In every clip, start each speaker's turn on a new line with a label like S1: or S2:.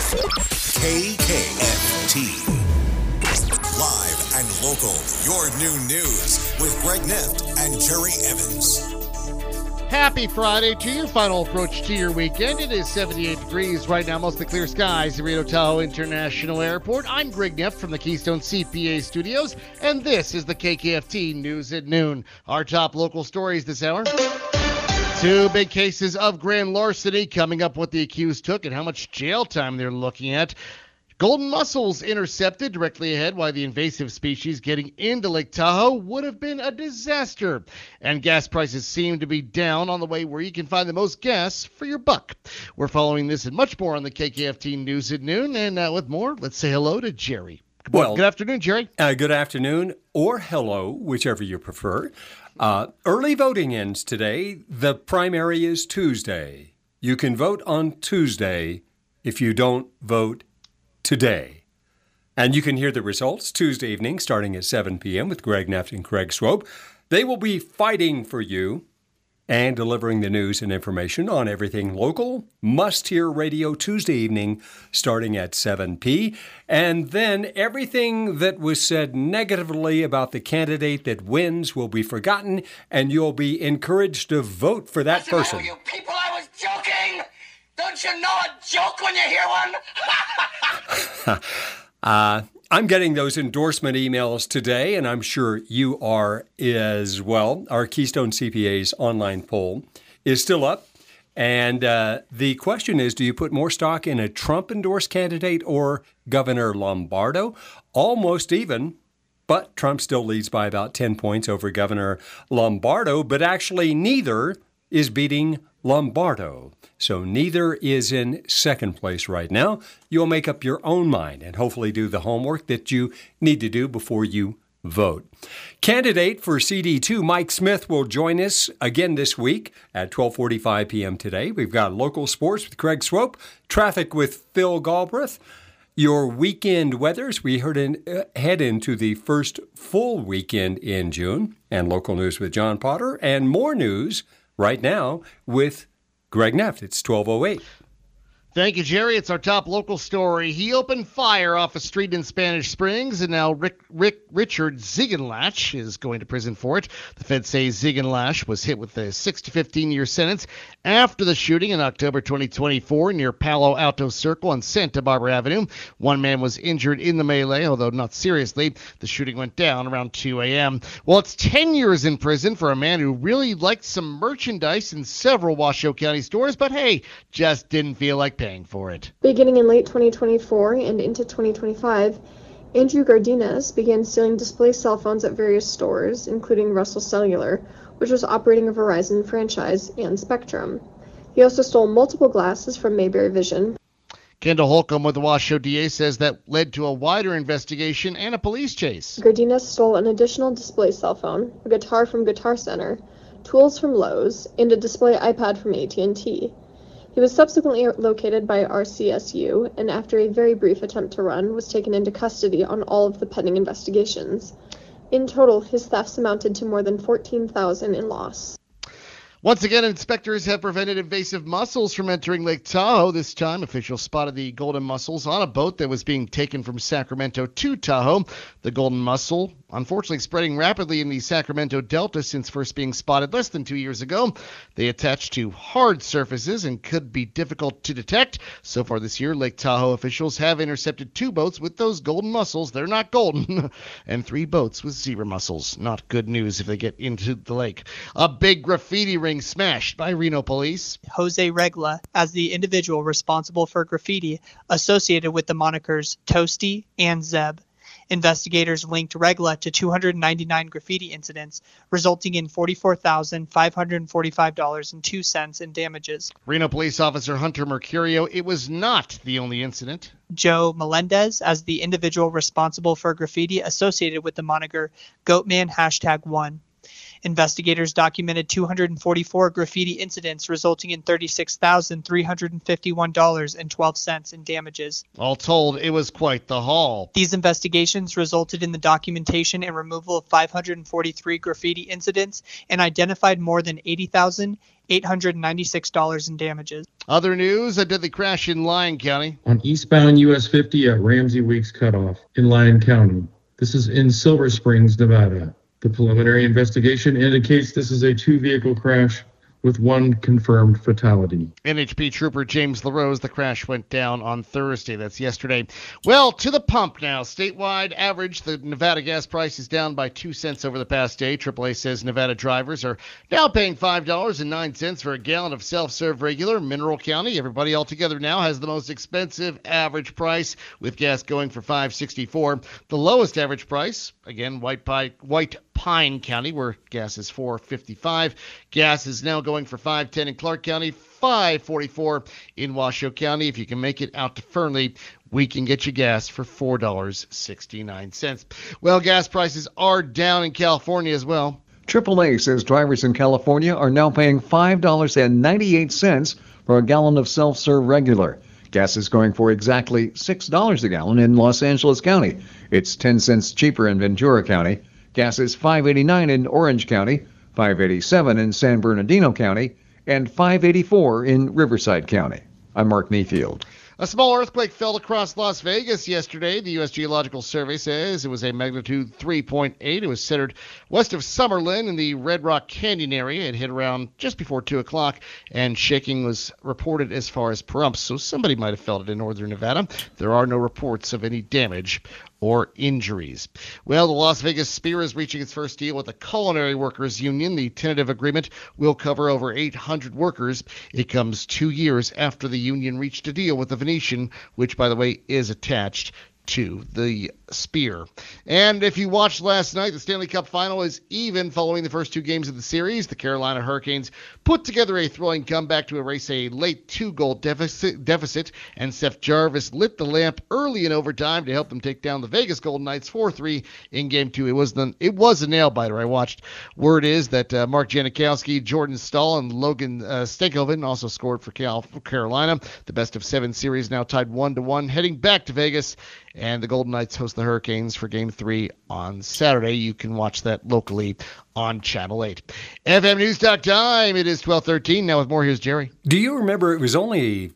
S1: KKFT. Live and local, your new news with Greg Nift and Jerry Evans.
S2: Happy Friday to you. Final approach to your weekend. It is 78 degrees right now, mostly clear skies at Reno Tahoe International Airport. I'm Greg Nift from the Keystone CPA studios, and this is the KKFT News at Noon. Our top local stories this hour. 2 big cases of grand larceny, coming up what the accused took and how much jail time they're looking at. Golden mussels intercepted directly ahead, why the invasive species getting into Lake Tahoe would have been a disaster. And gas prices seem to be down on the way where you can find the most gas for your buck. We're following this and much more on the KKFT News at Noon. And with more, let's say hello to Jerry. Good afternoon, Jerry.
S3: Good afternoon, or hello, whichever you prefer. Early voting ends today. The primary is Tuesday. You can vote on Tuesday if you don't vote today. And you can hear the results Tuesday evening starting at 7 p.m. with Greg Nift and Craig Swope. They will be fighting for you and delivering the news and information on everything local. Must-hear radio Tuesday evening starting at 7 p. And then everything that was said negatively about the candidate that wins will be forgotten, and you'll be encouraged to vote for that person.
S4: You people, I was joking! Don't you know a joke when you hear one?
S3: I'm getting those endorsement emails today, and I'm sure you are as well. Our Keystone CPA's online poll is still up. And the question is, do you put more stock in a Trump-endorsed candidate or Governor Lombardo? Almost even, but Trump still leads by about 10 points over Governor Lombardo, but actually neither is beating Lombardo. So neither is in second place right now. You'll make up your own mind and hopefully do the homework that you need to do before you vote. Candidate for CD2, Mike Smith, will join us again this week at 12:45 p.m. today. We've got local sports with Craig Swope, traffic with Phil Galbraith, your weekend weathers. We head into the first full weekend in June, and local news with John Potter, and more news right now with Greg Nift. It's 12:08.
S2: Thank you, Jerry. It's our top local story. He opened fire off a street in Spanish Springs, and now Richard Ziegenlash is going to prison for it. The feds say Ziegenlash was hit with a 6 to 15-year sentence after the shooting in October 2024 near Palo Alto Circle on Santa Barbara Avenue. One man was injured in the melee, although not seriously. The shooting went down around 2 a.m. Well, it's 10 years in prison for a man who really liked some merchandise in several Washoe County stores, but hey, just didn't feel like paying for it.
S5: Beginning in late 2024 and into 2025, Andrew Gardinas began stealing display cell phones at various stores, including Russell Cellular, which was operating a Verizon franchise, and Spectrum. He also stole multiple glasses from Mayberry Vision.
S2: Kendall Holcomb with the Washoe DA says that led to a wider investigation and a police chase.
S5: Gardinas stole an additional display cell phone, a guitar from Guitar Center, tools from Lowe's, and a display iPad from AT&T. He was subsequently located by RCSU, and after a very brief attempt to run, was taken into custody on all of the pending investigations. In total, his thefts amounted to more than $14,000 in loss.
S2: Once again, inspectors have prevented invasive mussels from entering Lake Tahoe. This time, officials spotted the golden mussels on a boat that was being taken from Sacramento to Tahoe. The golden mussel, unfortunately, spreading rapidly in the Sacramento Delta since first being spotted less than 2 years ago. They attach to hard surfaces and could be difficult to detect. So far this year, Lake Tahoe officials have intercepted 2 boats with those golden mussels. They're not golden. And 3 boats with zebra mussels. Not good news if they get into the lake. A big graffiti ring smashed by Reno police.
S6: Jose Regla as the individual responsible for graffiti associated with the monikers Toasty and Zeb. Investigators linked Regla to 299 graffiti incidents, resulting in $44,545.02 in damages.
S2: Reno police officer Hunter Mercurio, it was not the only incident.
S6: Joe Melendez as the individual responsible for graffiti associated with the moniker Goatman #1. Investigators documented 244 graffiti incidents, resulting in $36,351.12 in damages.
S2: All told, it was quite the haul.
S6: These investigations resulted in the documentation and removal of 543 graffiti incidents and identified more than $80,896 in damages.
S2: Other news, a deadly crash in Lyon County.
S7: On eastbound US 50 at Ramsey Weeks Cutoff in Lyon County. This is in Silver Springs, Nevada. The preliminary investigation indicates this is a two-vehicle crash with one confirmed fatality.
S2: NHP Trooper James LaRose, the crash went down on Thursday. That's yesterday. Well, to the pump now. Statewide average, the Nevada gas price is down by 2 cents over the past day. AAA says Nevada drivers are now paying $5.09 for a gallon of self-serve regular. Mineral County, everybody altogether now has the most expensive average price, with gas going for $5.64. The lowest average price, again, White Pine County, where gas is $4.55. Gas is now going for $5.10 in Clark County, $5.44 in Washoe County. If you can make it out to Fernley, we can get you gas for $4.69. Well, gas prices are down in California as well.
S8: AAA says drivers in California are now paying $5.98 for a gallon of self-serve regular. Gas is going for exactly $6 a gallon in Los Angeles County. It's 10 cents cheaper in Ventura County. Gas is $5.89 in Orange County, $5.87 in San Bernardino County, and $5.84 in Riverside County. I'm Mark Mayfield.
S2: A small earthquake fell across Las Vegas yesterday. The U.S. Geological Survey says it was a magnitude 3.8. It was centered west of Summerlin in the Red Rock Canyon area. It hit around just before 2 o'clock, and shaking was reported as far as Pahrump, so somebody might have felt it in northern Nevada. There are no reports of any damage or injuries. Well, the Las Vegas Spear is reaching its first deal with the Culinary Workers Union. The tentative agreement will cover over 800 workers. It comes 2 years after the union reached a deal with the Venetian, which, by the way, is attached to the Spear. And if you watched last night, the Stanley Cup final is even following the first two games of the series. The Carolina Hurricanes put together a thrilling comeback to erase a late 2-goal deficit, and Seth Jarvis lit the lamp early in overtime to help them take down the Vegas Golden Knights 4-3 in Game 2. It was a nail-biter. I watched. Word is that Mark Janikowski, Jordan Stahl, and Logan Stankoven also scored for Carolina. The best-of-7 series now tied 1-1, heading back to Vegas. And the Golden Knights host the Hurricanes for Game 3 on Saturday. You can watch that locally on Channel 8. FM News Talk time. It is 12:13. Now with more, here's Jerry.
S3: Do you remember it was only,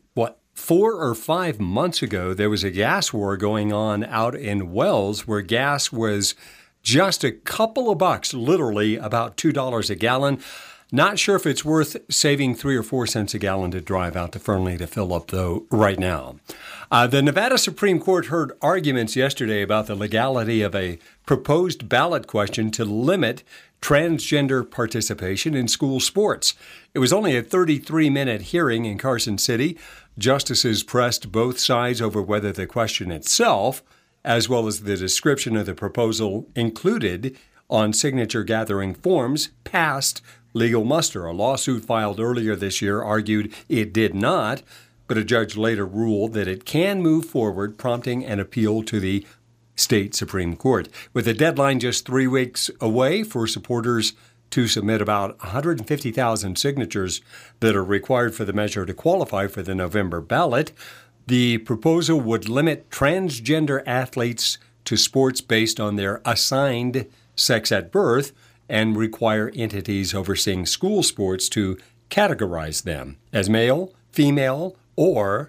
S3: 4 or 5 months ago, there was a gas war going on out in Wells where gas was just a couple of bucks, literally about $2 a gallon. Not sure if it's worth saving 3 or 4 cents a gallon to drive out to Fernley to fill up, though, right now. The Nevada Supreme Court heard arguments yesterday about the legality of a proposed ballot question to limit transgender participation in school sports. It was only a 33-minute hearing in Carson City. Justices pressed both sides over whether the question itself, as well as the description of the proposal included on signature-gathering forms, passed legal muster. A lawsuit filed earlier this year argued it did not, but a judge later ruled that it can move forward, prompting an appeal to the state Supreme Court. With the deadline just 3 weeks away for supporters to submit about 150,000 signatures that are required for the measure to qualify for the November ballot, the proposal would limit transgender athletes to sports based on their assigned sex at birth and require entities overseeing school sports to categorize them as male, female, or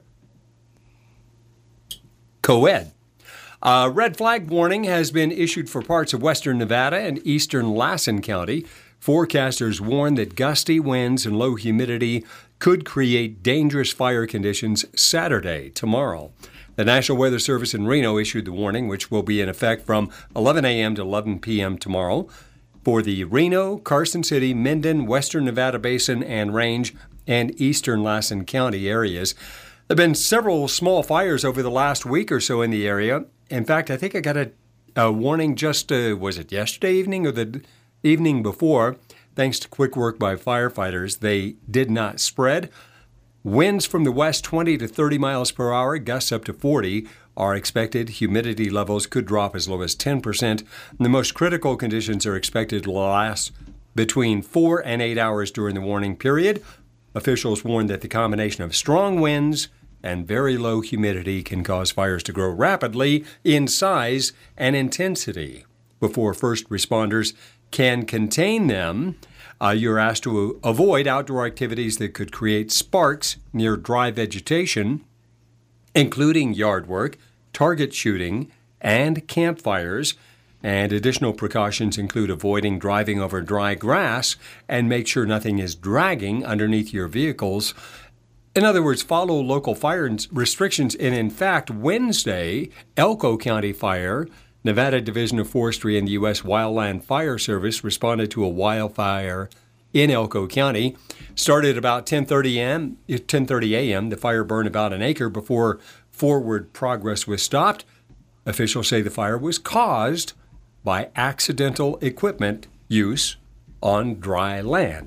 S3: co-ed. A red flag warning has been issued for parts of western Nevada and eastern Lassen County. Forecasters warn that gusty winds and low humidity could create dangerous fire conditions Saturday, tomorrow. The National Weather Service in Reno issued the warning, which will be in effect from 11 a.m. to 11 p.m. tomorrow for the Reno, Carson City, Minden, Western Nevada Basin and Range, and eastern Lassen County areas. There have been several small fires over the last week or so in the area. In fact, I think I got a warning just, was it yesterday evening or the evening before? Thanks to quick work by firefighters, they did not spread. Winds from the west 20 to 30 miles per hour, gusts up to 40 are expected. Humidity levels could drop as low as 10%. And the most critical conditions are expected to last between 4 and 8 hours during the warning period. Officials warn that the combination of strong winds and very low humidity can cause fires to grow rapidly in size and intensity. Before first responders can contain them, you're asked to avoid outdoor activities that could create sparks near dry vegetation, including yard work, target shooting, and campfires. And additional precautions include avoiding driving over dry grass and make sure nothing is dragging underneath your vehicles. In other words, follow local fire restrictions. And in fact, Wednesday, Elko County Fire, Nevada Division of Forestry, and the U.S. Wildland Fire Service responded to a wildfire in Elko County. Started about 10:30 a.m. The fire burned about an acre before forward progress was stopped. Officials say the fire was caused by accidental equipment use on dry land.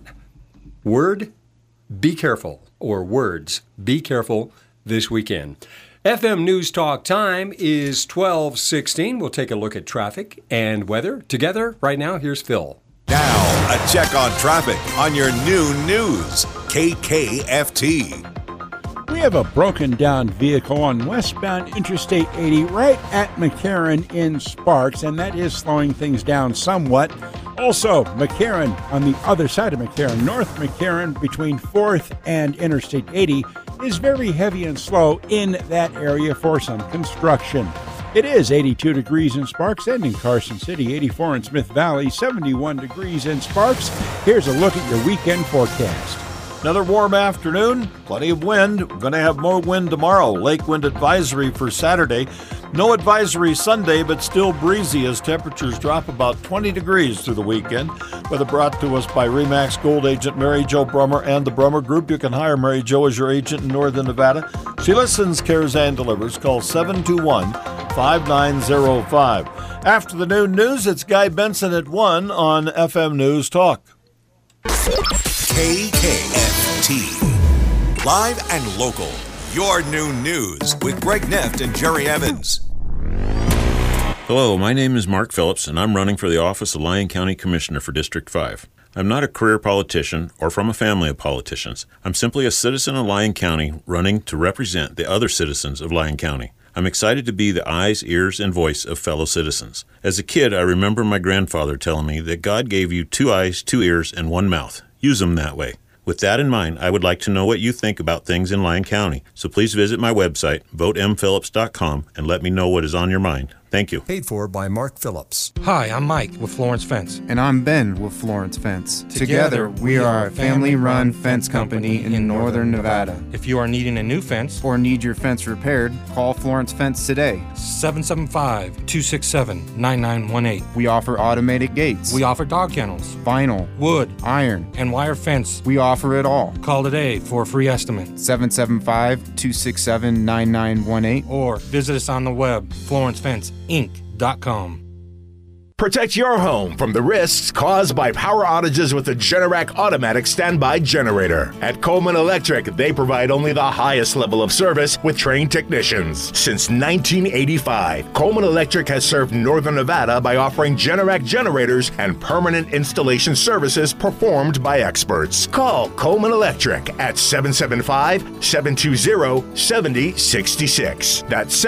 S3: Be careful, or words, be careful this weekend. FM News Talk time is 12:16. We'll take a look at traffic and weather together. Right now, here's Phil.
S1: Now, a check on traffic on your noon news, KKFT.
S9: We have a broken down vehicle on westbound Interstate 80 right at McCarran in Sparks, and that is slowing things down somewhat. Also, McCarran on the other side of McCarran, North McCarran between 4th and Interstate 80 is very heavy and slow in that area for some construction. It is 82 degrees in Sparks and in Carson City, 84 in Smith Valley, 71 degrees in Sparks. Here's a look at your weekend forecast.
S10: Another warm afternoon, plenty of wind. We're going to have more wind tomorrow. Lake wind advisory for Saturday. No advisory Sunday, but still breezy as temperatures drop about 20 degrees through the weekend. Weather brought to us by RE/MAX Gold agent Mary Jo Brummer and the Brummer Group. You can hire Mary Jo as your agent in Northern Nevada. She listens, cares, and delivers. Call 721-5905. After the noon news, it's Guy Benson at 1 on FM News Talk.
S1: KKFT. Live and local. Your noon news with Greg Neft and Jerry Evans.
S11: Hello, my name is Mark Phillips, and I'm running for the office of Lyon County Commissioner for District 5. I'm not a career politician or from a family of politicians. I'm simply a citizen of Lyon County running to represent the other citizens of Lyon County. I'm excited to be the eyes, ears, and voice of fellow citizens. As a kid, I remember my grandfather telling me that God gave you 2 eyes, 2 ears, and 1 mouth. Use them that way. With that in mind, I would like to know what you think about things in Lyon County. So please visit my website, votemphillips.com, and let me know what is on your mind. Thank you.
S12: Paid for by Mark Phillips.
S13: Hi, I'm Mike with Florence Fence.
S14: And I'm Ben with Florence Fence. Together, we are a family-run fence company in Northern Nevada.
S13: If you are needing a new fence
S14: or need your fence repaired, call Florence Fence today.
S13: 775-267-9918.
S14: We offer automated gates.
S13: We offer dog kennels,
S14: vinyl,
S13: wood,
S14: iron,
S13: and wire fence.
S14: We offer it all.
S13: Call today for a free estimate.
S14: 775-267-9918.
S13: Or visit us on the web, FlorenceFenceInc.com.
S15: Protect your home from the risks caused by power outages with the Generac Automatic Standby Generator. At Coleman Electric, they provide only the highest level of service with trained technicians. Since 1985, Coleman Electric has served Northern Nevada by offering Generac generators and permanent installation services performed by experts. Call Coleman Electric at 775-720-7066. That's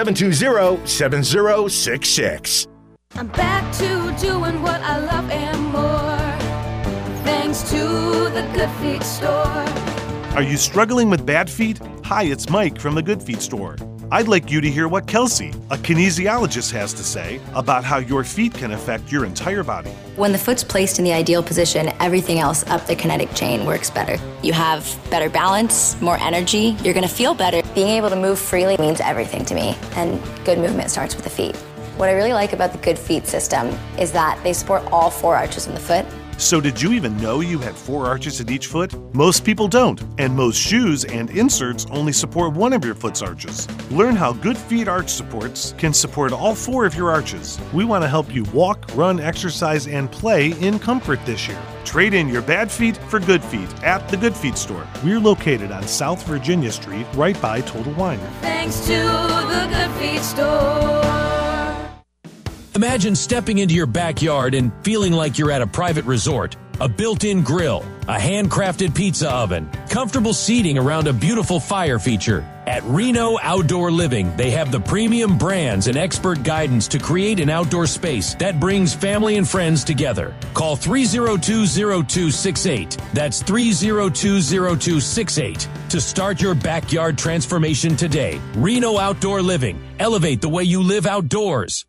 S15: 720-7066.
S16: I'm back to doing what I love and more, thanks to the Good Feet store.
S17: Are you struggling with bad feet? Hi, it's Mike from the Good Feet store. I'd like you to hear what Kelsey, a kinesiologist, has to say about how your feet can affect your entire body.
S18: When the foot's placed in the ideal position, everything else up the kinetic chain works better. You have better balance, more energy, you're gonna feel better. Being able to move freely means everything to me, and good movement starts with the feet. What I really like about the Good Feet system is that they support all 4 arches in the foot.
S17: So did you even know you had 4 arches in each foot? Most people don't, and most shoes and inserts only support one of your foot's arches. Learn how Good Feet arch supports can support all 4 of your arches. We want to help you walk, run, exercise, and play in comfort this year. Trade in your bad feet for good feet at the Good Feet store. We're located on South Virginia Street, right by Total Wine.
S16: Thanks to the Good Feet store.
S19: Imagine stepping into your backyard and feeling like you're at a private resort.
S12: a built-in grill, a handcrafted pizza oven, comfortable seating around a beautiful fire feature. At Reno Outdoor Living, they have the premium brands and expert guidance to create an outdoor space that brings family and friends together. Call 302-0268. That's 302-0268 to start your backyard transformation today. Reno Outdoor Living. Elevate the way you live outdoors.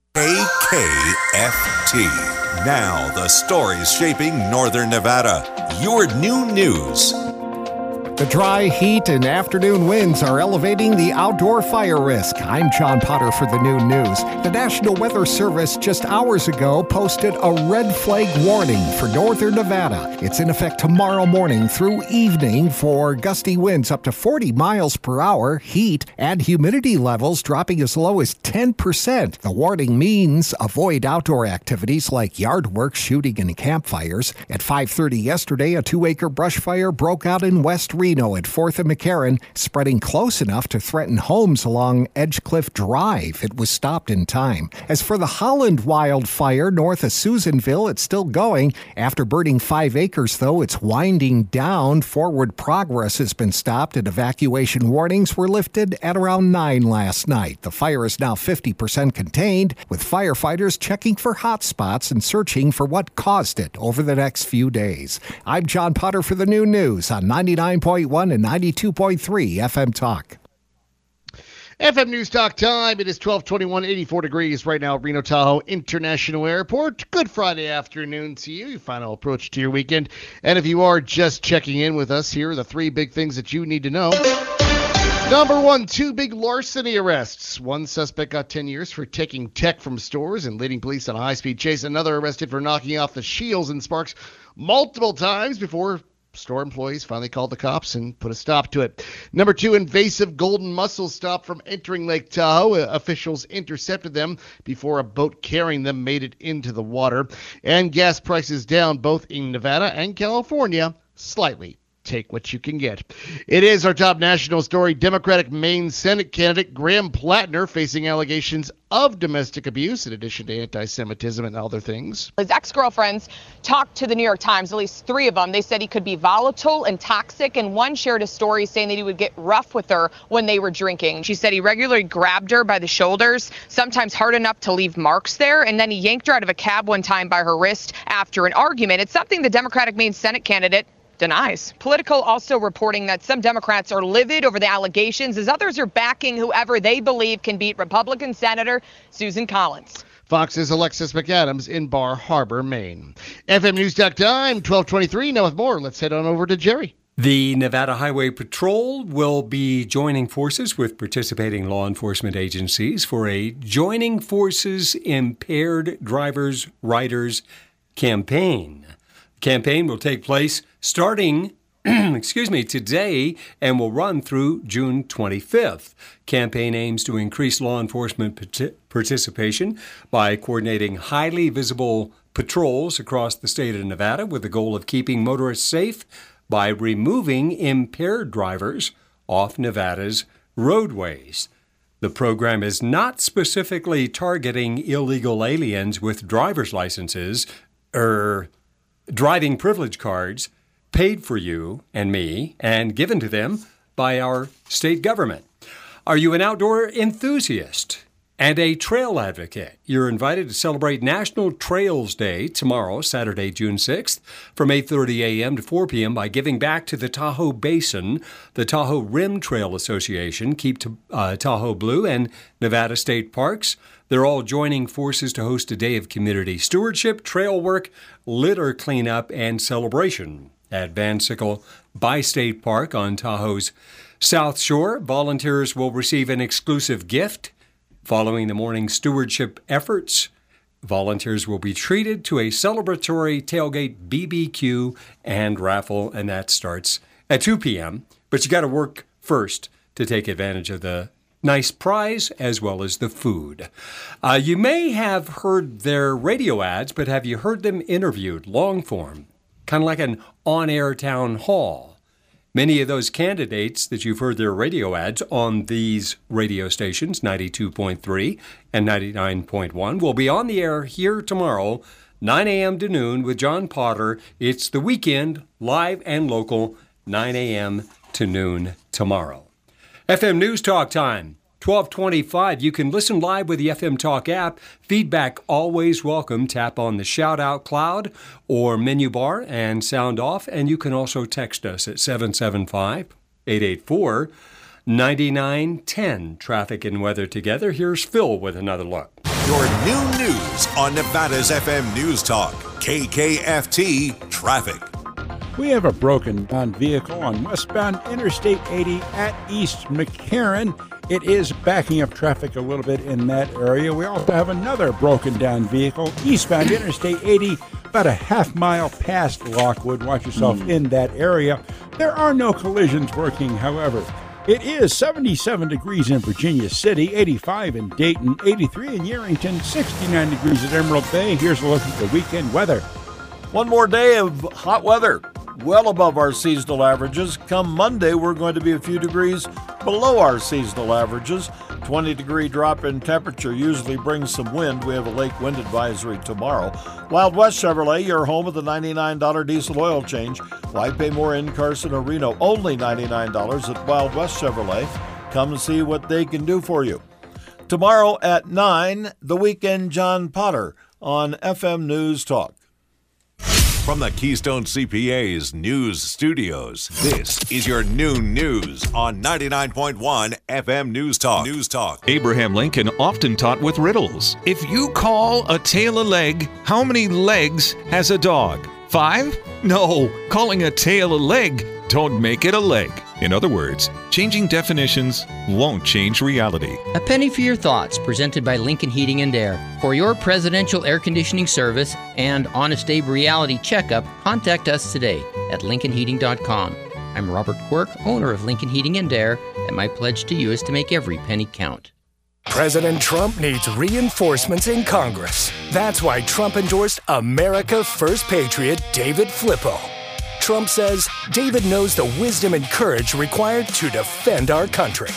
S1: KKFT. Now the stories shaping Northern Nevada. Your new news.
S19: The dry heat and afternoon winds are elevating the outdoor fire risk. I'm John Potter for the Noon News. The National Weather Service just hours ago posted a red flag warning for Northern Nevada. It's in effect tomorrow morning through evening for gusty winds up to 40 miles per hour, heat, and humidity levels dropping as low as 10%. The warning means avoid outdoor activities like yard work, shooting, and campfires. At 5:30 yesterday, a 2-acre brush fire broke out in West Reno at 4th and McCarran, spreading close enough to threaten homes along Edgecliff Drive. It was stopped in time. As for the Holland wildfire north of Susanville, it's still going. After burning 5 acres, though, it's winding down. Forward progress has been stopped, and evacuation warnings were lifted at around 9 last night. The fire is now 50% contained, with firefighters checking for hot spots and searching for what caused it over the next few days. I'm John Potter for the Noon News on 99.1 and 92.3 FM Talk.
S2: FM News Talk time. It is 12:21, 84 degrees right now at Reno Tahoe International Airport. Good Friday afternoon to you. Your final approach to your weekend. And if you are just checking in with us, here are the 3 big things that you need to know. Number 1, 2 big larceny arrests. One suspect got 10 years for taking tech from stores and leading police on a high-speed chase. Another arrested for knocking off the shields and sparks multiple times before store employees finally called the cops and put a stop to it. Number 2, invasive golden mussels stopped from entering Lake Tahoe. Officials intercepted them before a boat carrying them made it into the water. And gas prices down both in Nevada and California slightly. Take what you can get. It is our top national story. Democratic Maine Senate candidate Graham Plattner facing allegations of domestic abuse in addition to anti-Semitism and other things.
S20: His ex-girlfriends talked to the New York Times, at least 3 of them. They said he could be volatile and toxic, and one shared a story saying that he would get rough with her when they were drinking. She said he regularly grabbed her by the shoulders, sometimes hard enough to leave marks there, and then he yanked her out of a cab one time by her wrist after an argument. It's something the Democratic Maine Senate candidate denies. Politico also reporting that some Democrats are livid over the allegations as others are backing whoever they believe can beat Republican Senator Susan Collins.
S2: Fox's Alexis McAdams in Bar Harbor, Maine. FM News time, 12:23. Now with more, let's head on over to Jerry.
S3: The Nevada Highway Patrol will be joining forces with participating law enforcement agencies for a Joining Forces Impaired Drivers Riders campaign. The campaign will take place starting today and will run through June 25th. Campaign aims to increase law enforcement participation by coordinating highly visible patrols across the state of Nevada with the goal of keeping motorists safe by removing impaired drivers off Nevada's roadways. The program is not specifically targeting illegal aliens with driver's licenses or driving privilege cards paid for you and me and given to them by our state government. Are you an outdoor enthusiast and a trail advocate? You're invited to celebrate National Trails Day tomorrow, Saturday, June 6th, from 8:30 a.m. to 4 p.m. by giving back to the Tahoe Basin, the Tahoe Rim Trail Association, Keep Tahoe Blue, and Nevada State Parks. They're all joining forces to host a day of community stewardship, trail work, litter cleanup, and celebration at Van Sickle Bi-State Park on Tahoe's South Shore. Volunteers will receive an exclusive gift. Following the morning's stewardship efforts, volunteers will be treated to a celebratory tailgate BBQ and raffle, and that starts at 2 p.m. But you got to work first to take advantage of the nice prize as well as the food. You may have heard their radio ads, but have you heard them interviewed long form? Kind of like an on-air town hall. Many of those candidates that you've heard their radio ads on these radio stations, 92.3 and 99.1, will be on the air here tomorrow, 9 a.m. to noon with John Potter. It's the weekend, live and local, 9 a.m. to noon tomorrow. FM News Talk time, 12:25. You can listen live with the FM Talk app. Feedback always welcome. Tap on the shout-out cloud or menu bar and sound off. And you can also text us at 775-884-9910. Traffic and weather together. Here's Phil with another look.
S1: Your new news on Nevada's FM News Talk, KKFT Traffic.
S9: We have a broken down vehicle on westbound Interstate 80 at East McCarran. It is backing up traffic a little bit in that area. We also have another broken down vehicle eastbound Interstate 80, about a half mile past Lockwood. Watch yourself in that area. There are no collisions working, however. It is 77 degrees in Virginia City, 85 in Dayton, 83 in Yerington, 69 degrees at Emerald Bay. Here's a look at the weekend weather.
S10: One more day of hot weather, well above our seasonal averages. Come Monday, we're going to be a few degrees below our seasonal averages. 20-degree drop in temperature usually brings some wind. We have a lake wind advisory tomorrow. Wild West Chevrolet, your home of the $99 diesel oil change. Why pay more in Carson or Reno? Only $99 at Wild West Chevrolet. Come see what they can do for you. Tomorrow at 9, The Weekend John Potter on FM News Talk.
S1: From the Keystone CPA's news studios, this is your noon news on 99.1 FM News Talk. News Talk.
S21: Abraham Lincoln often taught with riddles. If you call a tail a leg, how many legs has a dog? 5? No, calling a tail a leg don't make it a leg. In other words, changing definitions won't change reality.
S22: A penny for your thoughts, presented by Lincoln Heating and Air. For your presidential air conditioning service and Honest Abe reality checkup, contact us today at lincolnheating.com. I'm Robert Quirk, owner of Lincoln Heating and Air, and my pledge to you is to make every penny count.
S23: President Trump needs reinforcements in Congress. That's why Trump endorsed America First Patriot David Flippo. Trump says David knows the wisdom and courage required to defend our country.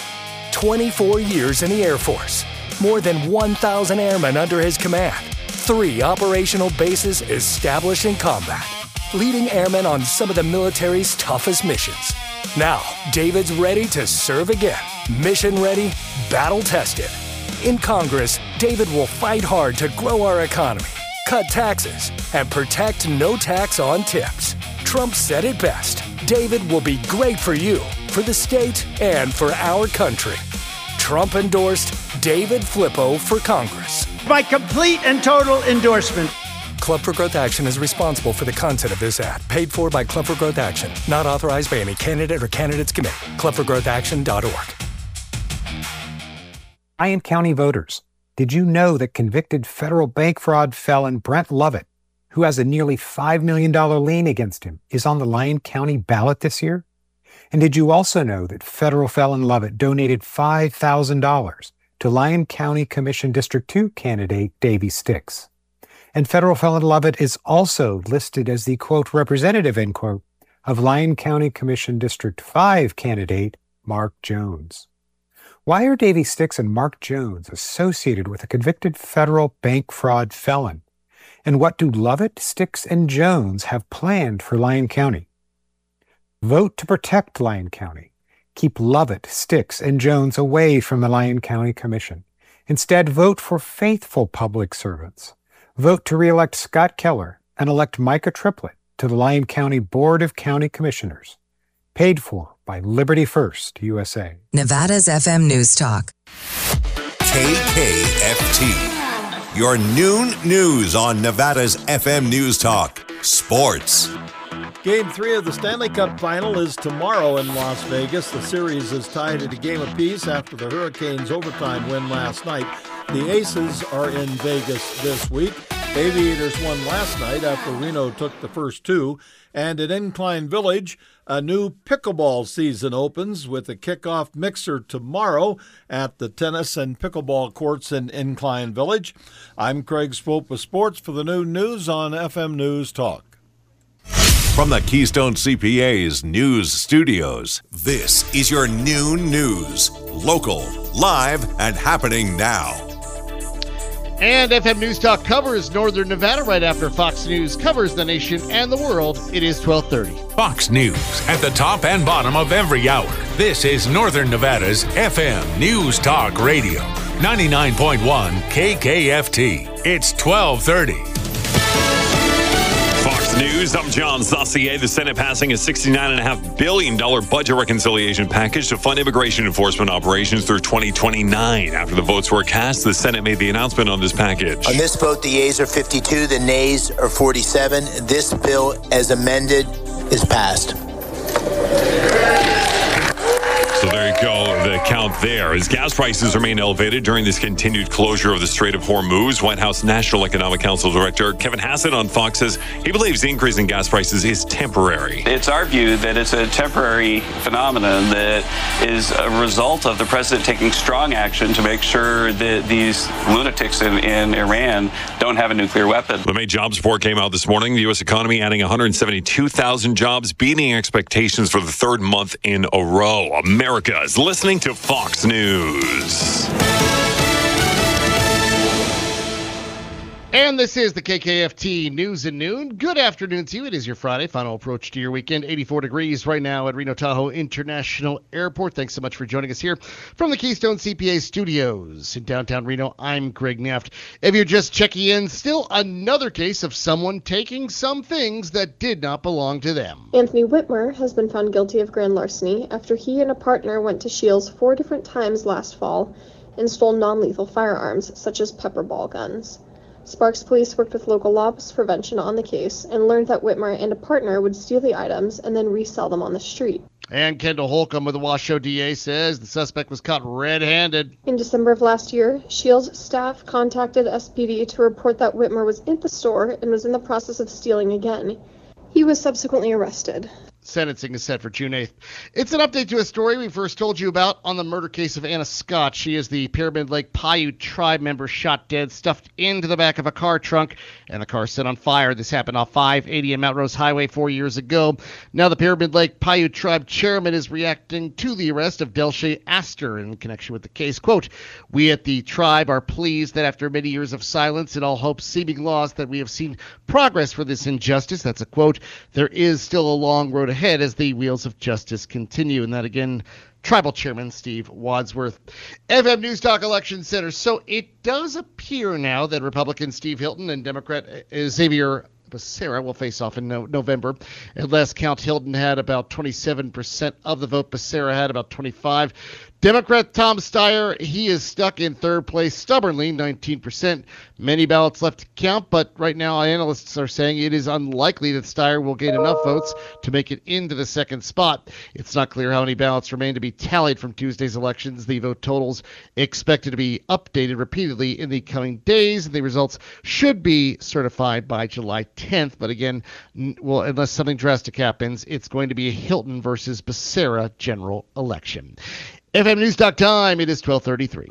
S23: 24 years in the Air Force, more than 1,000 airmen under his command, 3 operational bases established in combat, leading airmen on some of the military's toughest missions. Now, David's ready to serve again. Mission ready, battle tested. In Congress, David will fight hard to grow our economy, cut taxes, and protect no tax on tips. Trump said it best. David will be great for you, for the state, and for our country. Trump endorsed David Flippo for Congress.
S24: My complete and total endorsement.
S23: Club for Growth Action is responsible for the content of this ad. Paid for by Club for Growth Action. Not authorized by any candidate or candidates committee. ClubForGrowthAction.org.
S25: Lyon County voters, did you know that convicted federal bank fraud felon Brent Lovett, who has a nearly $5 million lien against him, is on the Lyon County ballot this year? And did you also know that federal felon Lovett donated $5,000 to Lyon County Commission District 2 candidate Davy Sticks? And federal felon Lovett is also listed as the, quote, representative, end quote, of Lyon County Commission District 5 candidate Mark Jones. Why are Davy Sticks and Mark Jones associated with a convicted federal bank fraud felon? And what do Lovett, Sticks, and Jones have planned for Lyon County? Vote to protect Lyon County. Keep Lovett, Sticks, and Jones away from the Lyon County Commission. Instead, vote for faithful public servants. Vote to re-elect Scott Keller and elect Micah Triplett to the Lyon County Board of County Commissioners. Paid for by Liberty First USA.
S26: Nevada's FM News Talk.
S1: KKFT. Your noon news on Nevada's FM News Talk. Sports.
S10: Game 3 of the Stanley Cup Final is tomorrow in Las Vegas. The series is tied at a game apiece after the Hurricanes' overtime win last night. The Aces are in Vegas this week. Aviators won last night after Reno took the first 2. And at Incline Village, a new pickleball season opens with a kickoff mixer tomorrow at the tennis and pickleball courts in Incline Village. I'm Craig Swope with sports for the noon news on FM News Talk.
S1: From the Keystone CPA's news studios, this is your noon news. Local, live, and happening now.
S2: And FM News Talk covers Northern Nevada right after Fox News covers the nation and the world. It is 12:30.
S1: Fox News at the top and bottom of every hour. This is Northern Nevada's FM News Talk Radio. 99.1 KKFT. It's 12:30.
S4: Fox News, I'm John Saucier. The Senate passing a $69.5 billion budget reconciliation package to fund immigration enforcement operations through 2029. After the votes were cast, the Senate made the announcement on this package.
S5: On this vote, the yeas are 52, the nays are 47. This bill, as amended, is passed.
S4: So there you go, the count there. As gas prices remain elevated during this continued closure of the Strait of Hormuz, White House National Economic Council Director Kevin Hassett on Fox says he believes the increase in gas prices is temporary.
S6: It's our view that it's a temporary phenomenon that is a result of the president taking strong action to make sure that these lunatics in Iran don't have a nuclear weapon.
S4: The May jobs report came out this morning. The U.S. economy adding 172,000 jobs, beating expectations for the third month in a row. America is listening to Fox News.
S2: And this is the KKFT News at Noon. Good afternoon to you. It is your Friday, final approach to your weekend. 84 degrees right now at Reno Tahoe International Airport. Thanks so much for joining us here from the Keystone CPA studios in downtown Reno. I'm Greg Neft. If you're just checking in, still another case of someone taking some things that did not belong to them.
S7: Anthony Whitmer has been found guilty of grand larceny after he and a partner went to Shields 4 different times last fall and stole non-lethal firearms, such as pepper ball guns. Sparks Police worked with local loss prevention on the case and learned that Whitmer and a partner would steal the items and then resell them on the street.
S2: And Kendall Holcomb with the Washoe DA says the suspect was caught red-handed.
S7: In December of last year, Shields staff contacted SPD to report that Whitmer was in the store and was in the process of stealing again. He was subsequently arrested.
S2: Sentencing is set for June 8th. It's an update to a story we first told you about on the murder case of Anna Scott. She is the Pyramid Lake Paiute tribe member shot dead, stuffed into the back of a car trunk, and the car set on fire. This happened off 580 and Mount Rose Highway 4 years ago. Now the Pyramid Lake Paiute tribe chairman is reacting to the arrest of Delshay Astor in connection with the case. Quote, "We at the tribe are pleased that after many years of silence and all hope seeming lost that we have seen progress for this injustice." That's a quote. There is still a long road ahead as the wheels of justice continue. And that again, Tribal Chairman Steve Wadsworth. FM News Talk Election Center. So it does appear now that Republican Steve Hilton and Democrat Xavier Becerra will face off in November. At last count, Hilton had about 27% of the vote. Becerra had about 25%. Democrat Tom Steyer, he is stuck in third place stubbornly, 19%. Many ballots left to count, but right now analysts are saying it is unlikely that Steyer will gain enough votes to make it into the second spot. It's not clear how many ballots remain to be tallied from Tuesday's elections. The vote totals expected to be updated repeatedly in the coming days, and the results should be certified by July 10th. But again, well, unless something drastic happens, it's going to be a Hilton versus Becerra general election. FM News Talk time, it is 12:33.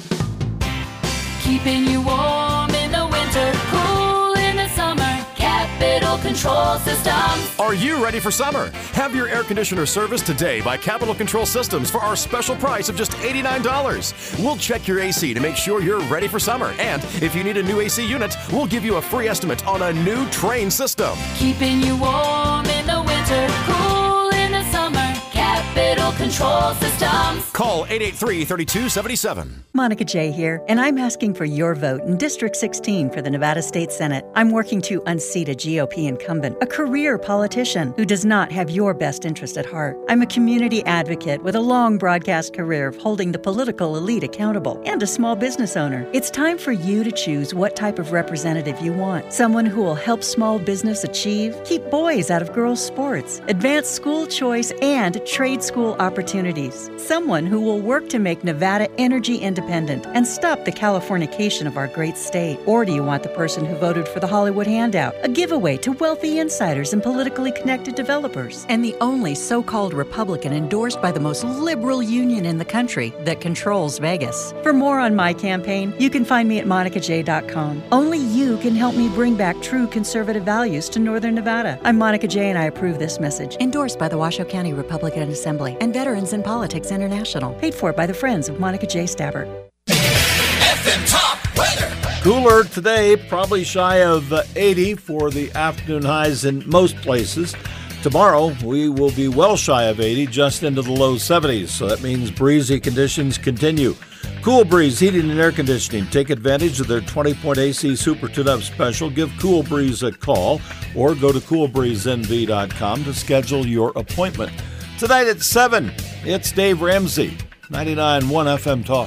S16: Keeping you warm in the winter, cool in the summer. Capital Control Systems.
S8: Are you ready for summer? Have your air conditioner serviced today by Capital Control Systems for our special price of just $89. We'll check your AC to make sure you're ready for summer. And if you need a new AC unit, we'll give you a free estimate on a new Train system.
S16: Keeping you warm in the winter, cool in the summer. Capital Control Systems.
S8: Call 883-3277.
S11: Monica J. here, and I'm asking for your vote in District 16 for the Nevada State Senate. I'm working to unseat a GOP incumbent, a career politician who does not have your best interest at heart. I'm a community advocate with a long broadcast career of holding the political elite accountable and a small business owner. It's time for you to choose what type of representative you want. Someone who will help small business achieve, keep boys out of girls' sports, advance school choice, and trade school opportunities. Someone who will work to make Nevada energy independent and stop the Californication of our great state. Or do you want the person who voted for the Hollywood handout, a giveaway to wealthy insiders and politically connected developers, and the only so-called Republican endorsed by the most liberal union in the country that controls Vegas? For more on my campaign, you can find me at monicaj.com. Only you can help me bring back true conservative values to Northern Nevada. I'm Monica J, and I approve this message. Endorsed by the Washoe County Republican Assembly and Veterans in Politics International. Paid for by the Friends of Monica J. Stabbert.
S27: FM Top Weather.
S10: Cooler today, probably shy of 80 for the afternoon highs in most places. Tomorrow, we will be well shy of 80, just into the low 70s. So that means breezy conditions continue. Cool Breeze Heating and Air Conditioning. Take advantage of their 20-point AC Super Tune-Up Special. Give Cool Breeze a call or go to coolbreezenv.com to schedule your appointment. Tonight at 7, it's Dave Ramsey, 99.1 FM Talk.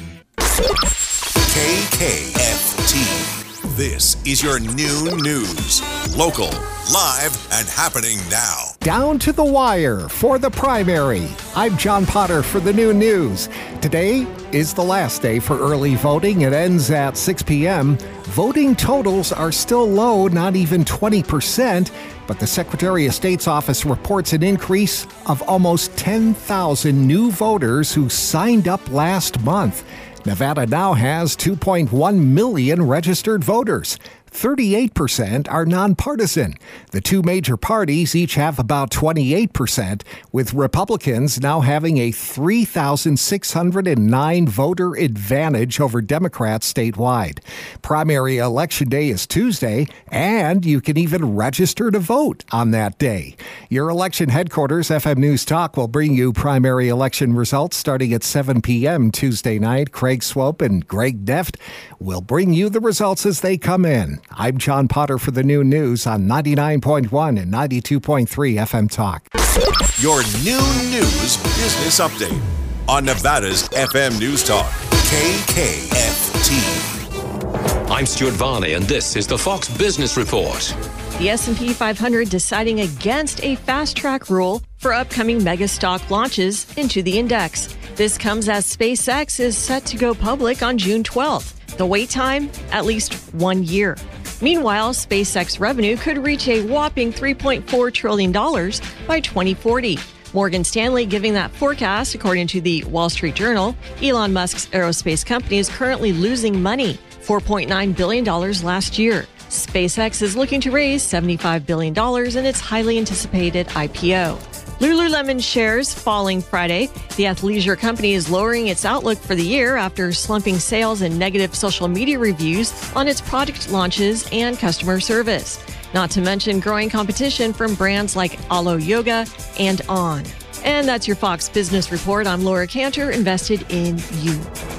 S12: KKFT. This is your noon news. Local, live, and happening now.
S19: Down to the wire for the primary. I'm John Potter for the noon news. Today is the last day for early voting. It ends at 6 p.m. Voting totals are still low, not even 20%, but the Secretary of State's office reports an increase of almost 10,000 new voters who signed up last month. Nevada now has 2.1 million registered voters. 38% are nonpartisan. The two major parties each have about 28%, with Republicans now having a 3,609 voter advantage over Democrats statewide. Primary election day is Tuesday, and you can even register to vote on that day. Your election headquarters, FM News Talk, will bring you primary election results starting at 7 p.m. Tuesday night. Craig Swope and Greg Deft will bring you the results as they come in. I'm John Potter for the noon news on 99.1 and 92.3 FM Talk.
S12: Your noon news business update on Nevada's FM News Talk, KKFT.
S13: I'm Stuart Varney, and this is the Fox Business Report.
S14: The S&P 500 deciding against a fast-track rule for upcoming mega stock launches into the index. This comes as SpaceX is set to go public on June 12th. The wait time, at least 1 year. Meanwhile, SpaceX revenue could reach a whopping $3.4 trillion by 2040. Morgan Stanley giving that forecast, according to the Wall Street Journal. Elon Musk's aerospace company is currently losing money, $4.9 billion last year. SpaceX is looking to raise $75 billion in its highly anticipated IPO. Lululemon shares falling Friday. The athleisure company is lowering its outlook for the year after slumping sales and negative social media reviews on its product launches and customer service. Not to mention growing competition from brands like Alo Yoga and On. And that's your Fox Business Report. I'm Laura Cantor, invested in you.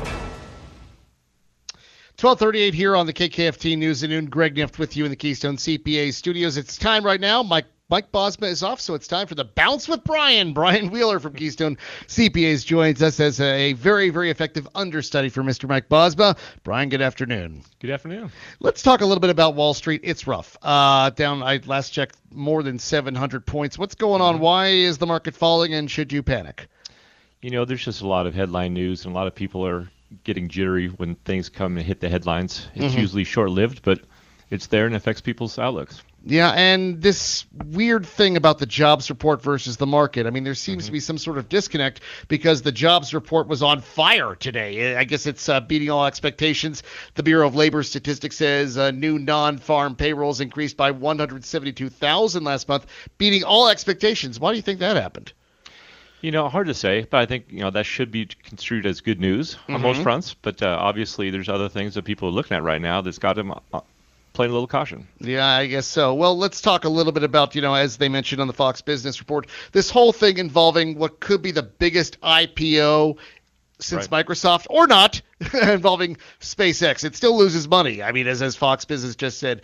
S2: 12:38 here on the KKFT News at Noon. Greg Nift with you in the Keystone CPA studios. It's time right now. Mike Bosma is off, so it's time for the Bounce with Brian. Brian Wheeler from Keystone CPAs joins us as a very, very effective understudy for Mr. Mike Bosma. Brian, good afternoon.
S15: Good afternoon.
S2: Let's talk a little bit about Wall Street. It's rough. Down, I last checked, more than 700 points. What's going on? Why is the market falling, and should you panic?
S15: You know, there's just a lot of headline news, and a lot of people are getting jittery when things come and hit the headlines. It's usually short-lived, but it's there and affects people's outlooks.
S2: Yeah, and this weird thing about the jobs report versus the market. I mean, there seems to be some sort of disconnect because the jobs report was on fire today. I guess it's beating all expectations. The Bureau of Labor Statistics says new non-farm payrolls increased by 172,000 last month, beating all expectations. Why do you think that happened?
S15: You know, hard to say, but I think, you know, that should be construed as good news on most fronts. But obviously there's other things that people are looking at right now that's got them playing a little caution.
S2: Yeah, I guess so. Well, let's talk a little bit about, you know, as they mentioned on the Fox Business Report, this whole thing involving what could be the biggest IPO since Microsoft, or not, involving SpaceX. It still loses money. I mean, as Fox Business just said,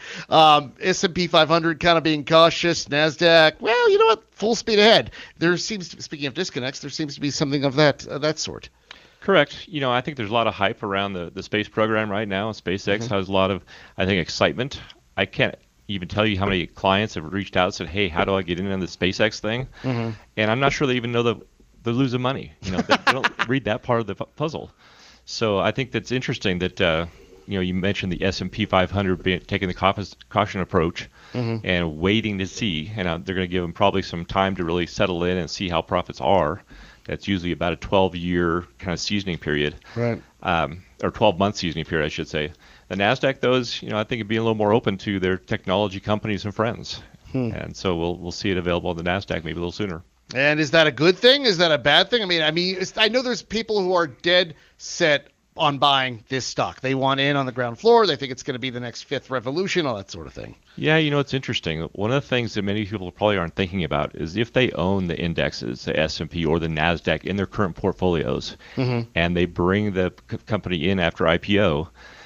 S2: S&P 500 kind of being cautious, NASDAQ, well, you know what, full speed ahead. There seems to, speaking of disconnects, there seems to be something of that sort.
S15: Correct. You know, I think there's a lot of hype around the space program right now. SpaceX has a lot of, I think, excitement. I can't even tell you how many clients have reached out and said, hey, how do I get in on the SpaceX thing? And I'm not sure they even know they're losing money. You know, they don't read that part of the puzzle. So I think that's interesting that, you know, you mentioned the S&P 500 taking the caution approach and waiting to see. And they're going to give them probably some time to really settle in and see how profits are. That's usually about a 12-year kind of seasoning period,
S2: right?
S15: Or 12-month seasoning period, I should say. The NASDAQ, those, you know, I think it'd be a little more open to their technology companies and friends, and so we'll see it available on the NASDAQ maybe a little sooner.
S2: And is that a good thing? Is that a bad thing? I mean, I know there's people who are dead set on buying this stock. They want in on the ground floor. They think it's going to be the next fifth revolution, all that sort of thing.
S15: Yeah, it's interesting. One of the things that many people probably aren't thinking about is if they own the indexes, the S&P or the NASDAQ in their current portfolios, and they bring the company in after IPO,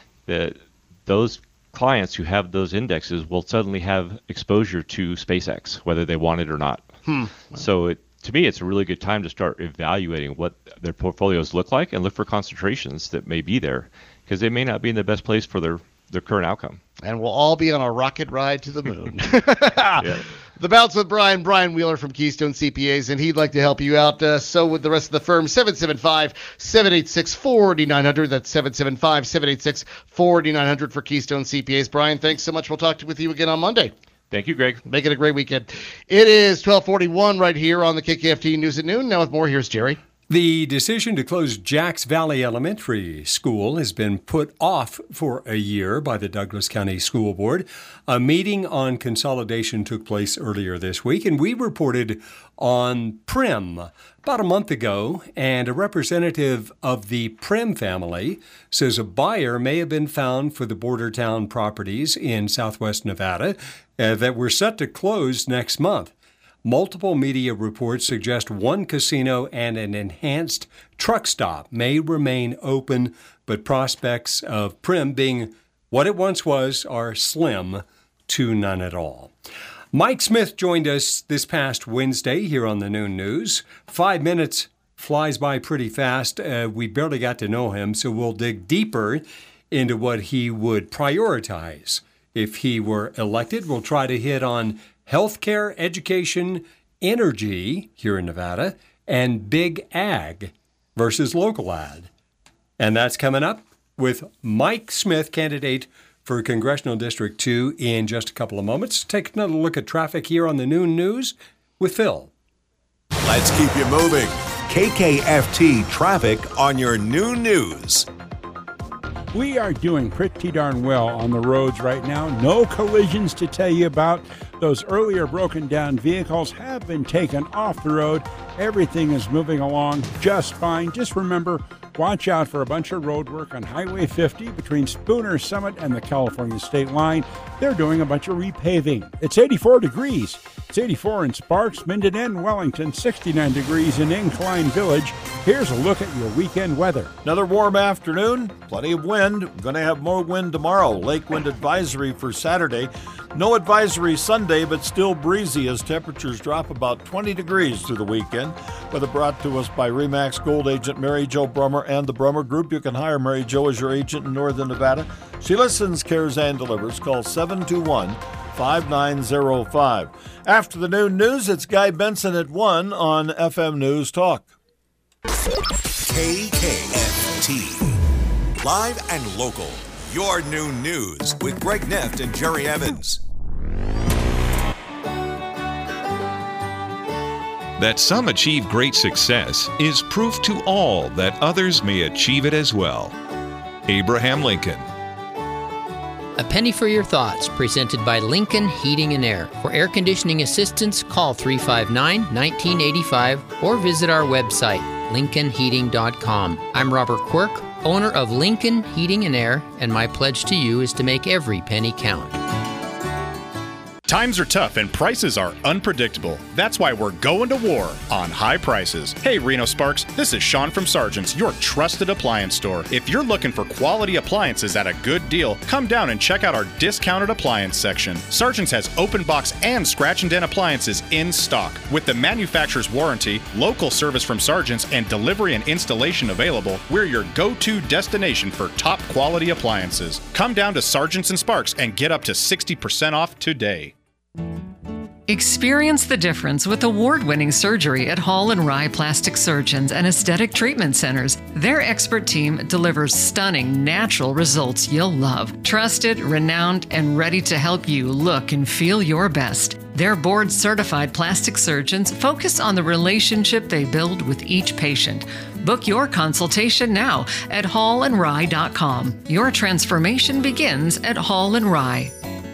S15: those clients who have those indexes will suddenly have exposure to SpaceX, whether they want it or not. So to me, it's a really good time to start evaluating what their portfolios look like and look for concentrations that may be there, because they may not be in the best place for their current outcome.
S2: And we'll all be on a rocket ride to the moon. The Bounce with Brian Wheeler from Keystone CPAs, and he'd like to help you out. So would the rest of the firm. 775-786-4900. That's 775-786-4900 for Keystone CPAs. Brian, thanks so much. We'll talk with you again on Monday.
S15: Thank you, Greg.
S2: Make it a great weekend. It is 12:41 right here on the KKFT News at Noon. Now with more, here's Jerry.
S3: The decision to close Jacks Valley Elementary School has been put off for a year by the Douglas County School Board. A meeting on consolidation took place earlier this week, and we reported on Prim about a month ago, and a representative of the Prim family says a buyer may have been found for the border town properties in southwest Nevada that were set to close next month. Multiple media reports suggest one casino and an enhanced truck stop may remain open, but prospects of Prim being what it once was are slim to none at all. Mike Smith joined us this past Wednesday here on the Noon News. 5 minutes flies by pretty fast. We barely got to know him, so we'll dig deeper into what he would prioritize if he were elected. We'll try to hit on healthcare, education, energy here in Nevada, and big ag versus local ag. And that's coming up with Mike Smith, candidate for Congressional District 2, in just a couple of moments. Take another look at traffic here on the Noon News with Phil.
S12: Let's keep you moving. KKFT traffic on your Noon News.
S9: We are doing pretty darn well on the roads right now. No collisions to tell you about. Those earlier broken down vehicles have been taken off the road. Everything is moving along just fine. Just remember, watch out for a bunch of road work on Highway 50 between Spooner Summit and the California state line. They're doing a bunch of repaving. It's 84 degrees. It's 84 in Sparks, Minden, and Wellington, 69 degrees in Incline Village. Here's a look at your weekend weather.
S10: Another warm afternoon, plenty of wind. We're going to have more wind tomorrow. Lake wind advisory for Saturday. No advisory Sunday, but still breezy as temperatures drop about 20 degrees through the weekend. Weather brought to us by RE/MAX Gold agent Mary Jo Brummer and the Brummer Group. You can hire Mary Jo as your agent in Northern Nevada. She listens, cares, and delivers. Call 721-5905. After the Noon News, it's Guy Benson at 1 on FM News Talk.
S12: KKFT. Live and local. Your Noon News with Greg Neft and Jerry Evans.
S17: That some achieve great success is proof to all that others may achieve it as well. Abraham Lincoln.
S22: A penny for your thoughts, presented by Lincoln Heating and Air. For air conditioning assistance, call 359-1985 or visit our website, lincolnheating.com. I'm Robert Quirk, owner of Lincoln Heating and Air, and my pledge to you is to make every penny count.
S18: Times are tough and prices are unpredictable. That's why we're going to war on high prices. Hey, Reno Sparks, this is Sean from Sargent's, your trusted appliance store. If you're looking for quality appliances at a good deal, come down and check out our discounted appliance section. Sargent's has open box and scratch and dent appliances in stock. With the manufacturer's warranty, local service from Sargent's, and delivery and installation available, we're your go-to destination for top quality appliances. Come down to Sargent's and Sparks and get up to 60% off today.
S20: Experience the difference with award-winning surgery at Hall & Rye Plastic Surgeons and Aesthetic Treatment Centers. Their expert team delivers stunning, natural results you'll love. Trusted, renowned, and ready to help you look and feel your best. Their board-certified plastic surgeons focus on the relationship they build with each patient. Book your consultation now at hallandrye.com. Your transformation begins at Hall & Rye.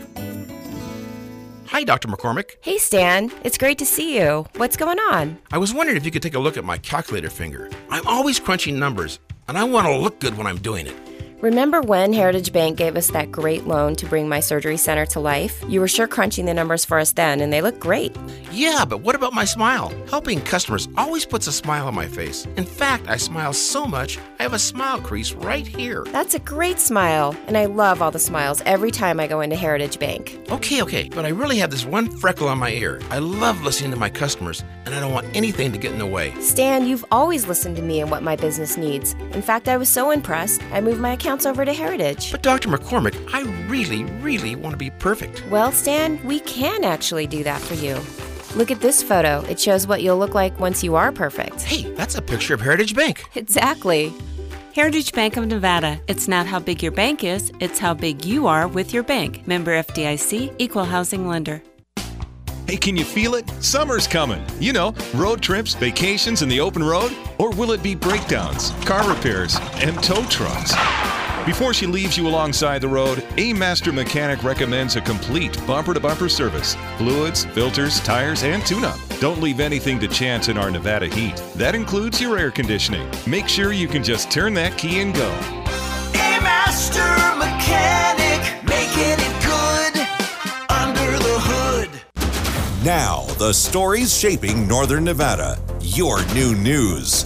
S21: Hi, Dr. McCormick.
S27: Hey, Stan. It's great to see you. What's going on?
S21: I was wondering if you could take a look at my calculator finger. I'm always crunching numbers,
S1: and I want to look good when I'm doing it.
S27: Remember when Heritage Bank gave us that great loan to bring my surgery center to life? You were sure crunching the numbers for us then, and they look great.
S1: Yeah, but what about my smile? Helping customers always puts a smile on my face. In fact, I smile so much, I have a smile crease right here.
S27: That's a great smile, and I love all the smiles every time I go into Heritage Bank.
S1: Okay, but I really have this one freckle on my ear. I love listening to my customers, and I don't want anything to get in the way.
S27: Stan, you've always listened to me and what my business needs. In fact, I was so impressed, I moved my accounts over to Heritage.
S1: But Dr. McCormick, I really want to be perfect.
S27: Well, Stan, we can actually do that for you. Look at this photo. It shows what you'll look like once you are perfect.
S1: Hey, that's a picture of Heritage Bank.
S27: Exactly.
S5: Heritage Bank of Nevada. It's not how big your bank is, it's how big you are with your bank. Member FDIC, Equal Housing Lender.
S17: Hey, can you feel it? Summer's coming. You know, road trips, vacations, and the open road? Or will it be breakdowns, car repairs, and tow trucks? Before she leaves you alongside the road, A Master Mechanic recommends a complete bumper-to-bumper service. Fluids, filters, tires, and tune-up. Don't leave anything to chance in our Nevada heat. That includes your air conditioning. Make sure you can just turn that key and go.
S21: A Master Mechanic, making it good under the hood.
S12: Now, the stories shaping Northern Nevada. Your new news,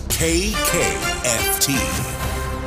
S12: KKFT.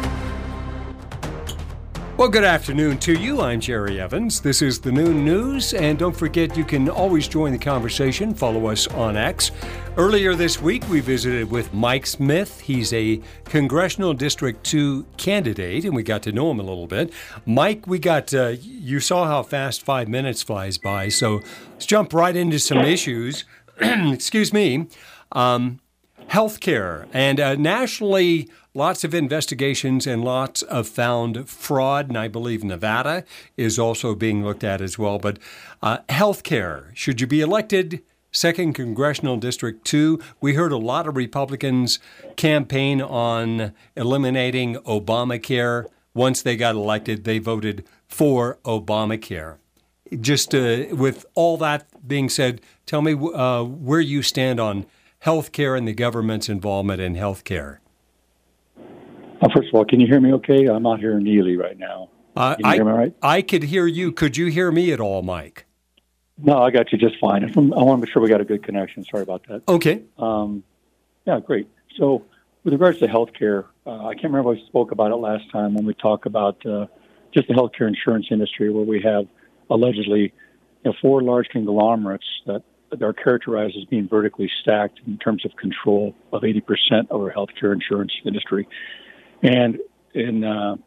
S3: Well, good afternoon to you. I'm Jerry Evans. This is the Noon News, and don't forget you can always join the conversation. Follow us on X. Earlier this week, we visited with Mike Smith. He's a Congressional District 2 candidate, and we got to know him a little bit. Mike, you saw how fast 5 minutes flies by, so let's jump right into some issues. Excuse me. Healthcare, and nationally, lots of investigations and lots of found fraud, and I believe Nevada is also being looked at as well. But healthcare, should you be elected 2nd Congressional District 2? We heard a lot of Republicans campaign on eliminating Obamacare. Once they got elected, they voted for Obamacare. Just with all that being said, tell me where you stand on healthcare and the government's involvement in healthcare.
S23: First of all, can you hear me okay? I'm out here in Ely right now. Can you hear me right?
S3: I could hear you. Could you hear me at all, Mike?
S23: No, I got you just fine. I want to make sure we got a good connection. Sorry about that.
S3: Okay.
S23: Yeah, great. So with regards to healthcare, I can't remember if I spoke about it last time when we talked about just the healthcare insurance industry, where we have allegedly 4 large conglomerates that are characterized as being vertically stacked in terms of control of 80% of our healthcare insurance industry. And in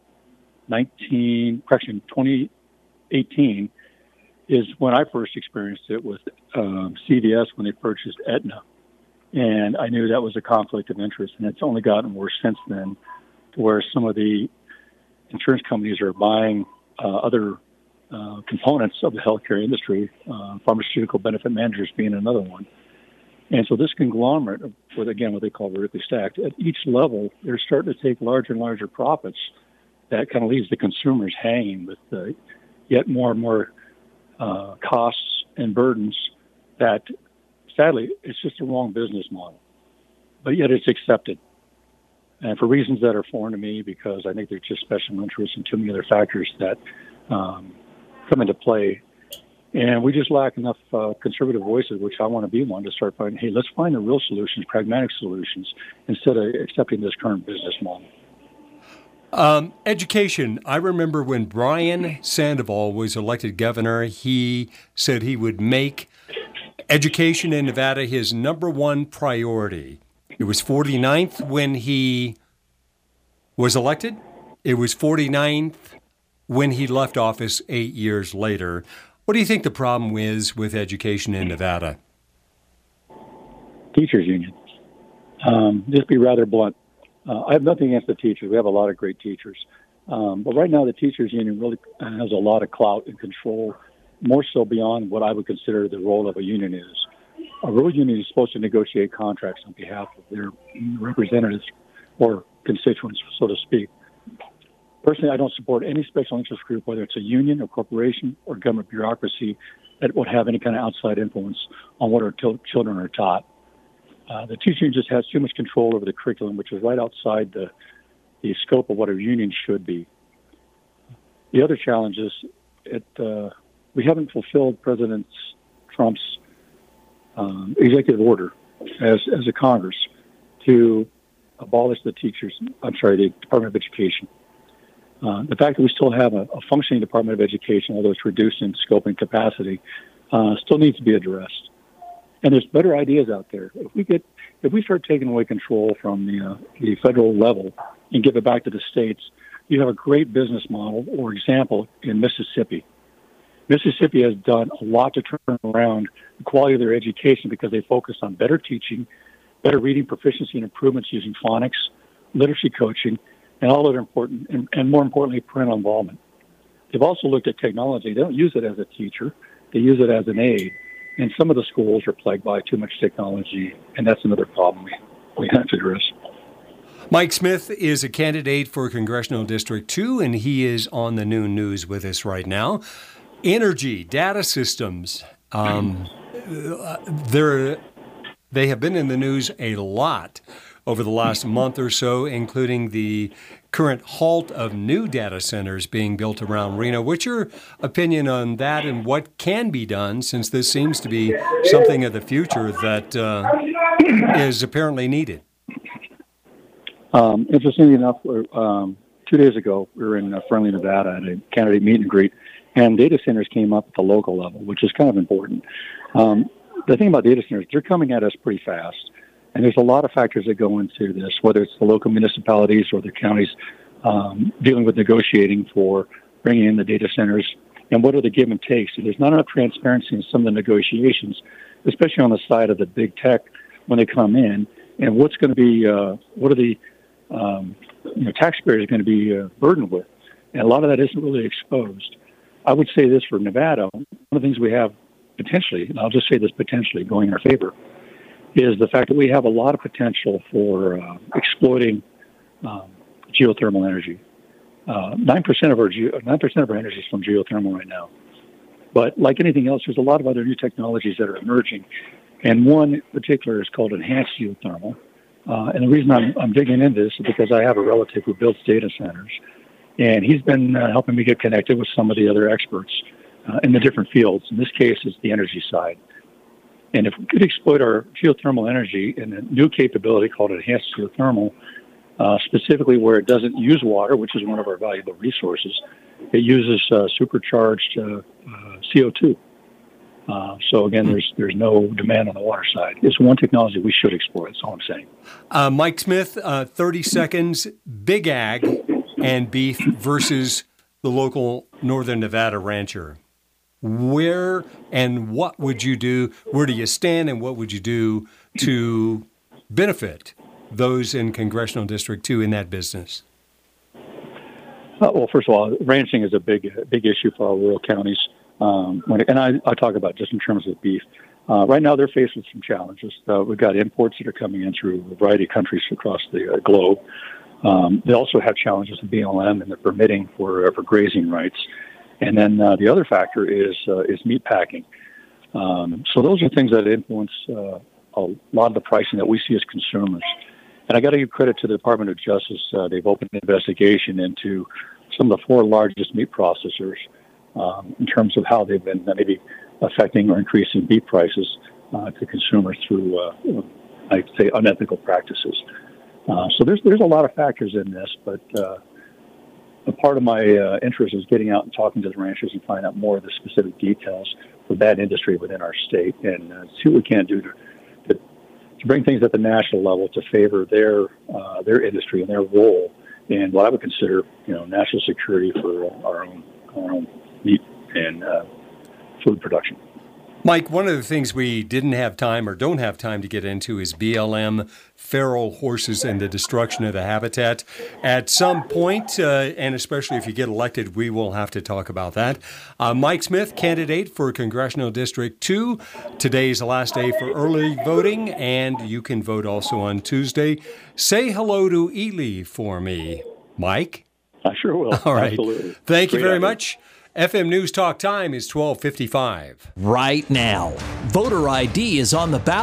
S23: 2018 is when I first experienced it with CVS when they purchased Aetna. And I knew that was a conflict of interest, and it's only gotten worse since then, to where some of the insurance companies are buying other components of the healthcare industry, pharmaceutical benefit managers being another one. And so this conglomerate, with again what they call vertically stacked, at each level, they're starting to take larger and larger profits. That kind of leaves the consumers hanging with yet more and more costs and burdens that, sadly, it's just a wrong business model. But yet it's accepted. And for reasons that are foreign to me, because I think there's just special interests and too many other factors that come into play. And we just lack enough conservative voices, which I want to be one, to start finding, hey, let's find the real solutions, pragmatic solutions, instead of accepting this current business model.
S3: Education. I remember when Brian Sandoval was elected governor, he said he would make education in Nevada his number one priority. It was 49th when he was elected. It was 49th when he left office 8 years later. What do you think the problem is with education in Nevada?
S23: Teachers union. Just be rather blunt. I have nothing against the teachers. We have a lot of great teachers. But right now the teachers union really has a lot of clout and control, more so beyond what I would consider the role of a union is. A real union is supposed to negotiate contracts on behalf of their representatives or constituents, so to speak. Personally, I don't support any special interest group, whether it's a union, a corporation, or government bureaucracy, that would have any kind of outside influence on what our children are taught. The teaching just has too much control over the curriculum, which is right outside the the scope of what a union should be. The other challenge is we haven't fulfilled President Trump's executive order as a Congress to abolish the Department of Education. The fact that we still have a functioning Department of Education, although it's reduced in scope and capacity, still needs to be addressed. And there's better ideas out there. If we start taking away control from the federal level and give it back to the states, you have a great business model or example in Mississippi. Mississippi has done a lot to turn around the quality of their education because they focus on better teaching, better reading proficiency and improvements using phonics, literacy coaching, and all other important, and more importantly, parental involvement. They've also looked at technology. They don't use it as a teacher. They use it as an aid. And some of the schools are plagued by too much technology, and that's another problem we have to address.
S3: Mike Smith is a candidate for Congressional District 2, and he is on the Noon News with us right now. Energy, data systems, they have been in the news a lot over the last month or so, including the current halt of new data centers being built around Reno. What's your opinion on that and what can be done, since this seems to be something of the future that is apparently needed?
S23: Interestingly enough, 2 days ago, we were in Friendly, Nevada at a candidate meet and greet, and data centers came up at the local level, which is kind of important. The thing about data centers, they're coming at us pretty fast. And there's a lot of factors that go into this, whether it's the local municipalities or the counties dealing with negotiating for bringing in the data centers, and what are the give and takes. So there's not enough transparency in some of the negotiations, especially on the side of the big tech when they come in, and what's going to be, what are the taxpayers going to be burdened with. And a lot of that isn't really exposed. I would say this for Nevada, one of the things we have potentially, and I'll just say this potentially, going in our favor, is the fact that we have a lot of potential for exploiting geothermal energy. 9% of our energy is from geothermal right now. But like anything else, there's a lot of other new technologies that are emerging. And one in particular is called enhanced geothermal. And the reason I'm digging into this is because I have a relative who builds data centers. And he's been helping me get connected with some of the other experts in the different fields. In this case, it's the energy side. And if we could exploit our geothermal energy in a new capability called enhanced geothermal, specifically where it doesn't use water, which is one of our valuable resources, it uses supercharged CO2. So again, there's no demand on the water side. It's one technology we should explore. That's all I'm saying.
S3: Mike Smith, 30 seconds, big ag and beef versus the local Northern Nevada rancher. Where and what would you do? Where do you stand, and what would you do to benefit those in Congressional District 2 in that business?
S23: Well, first of all, ranching is a big issue for our rural counties. And I talk about just in terms of beef. Right now, they're faced with some challenges. We've got imports that are coming in through a variety of countries across the globe. They also have challenges in BLM and the permitting for grazing rights. And then the other factor is meat packing. So those are things that influence a lot of the pricing that we see as consumers. And I got to give credit to the Department of Justice. They've opened an investigation into some of the 4 largest meat processors in terms of how they've been maybe affecting or increasing beef prices to consumers through, I'd say, unethical practices. So there's a lot of factors in this, but a part of my interest is getting out and talking to the ranchers and finding out more of the specific details for that industry within our state, and see what we can do to bring things at the national level to favor their industry and their role in what I would consider, national security for our own meat and food production.
S3: Mike, one of the things we didn't have time or don't have time to get into is BLM, feral horses, and the destruction of the habitat. At some point, and especially if you get elected, we will have to talk about that. Mike Smith, candidate for Congressional District 2. Today's the last day for early voting, and you can vote also on Tuesday. Say hello to Ely for me, Mike.
S23: I sure will.
S3: All right.
S23: Absolutely.
S3: Thank you very much. FM News Talk time is 12:55.
S4: Right now, voter ID is on the ballot.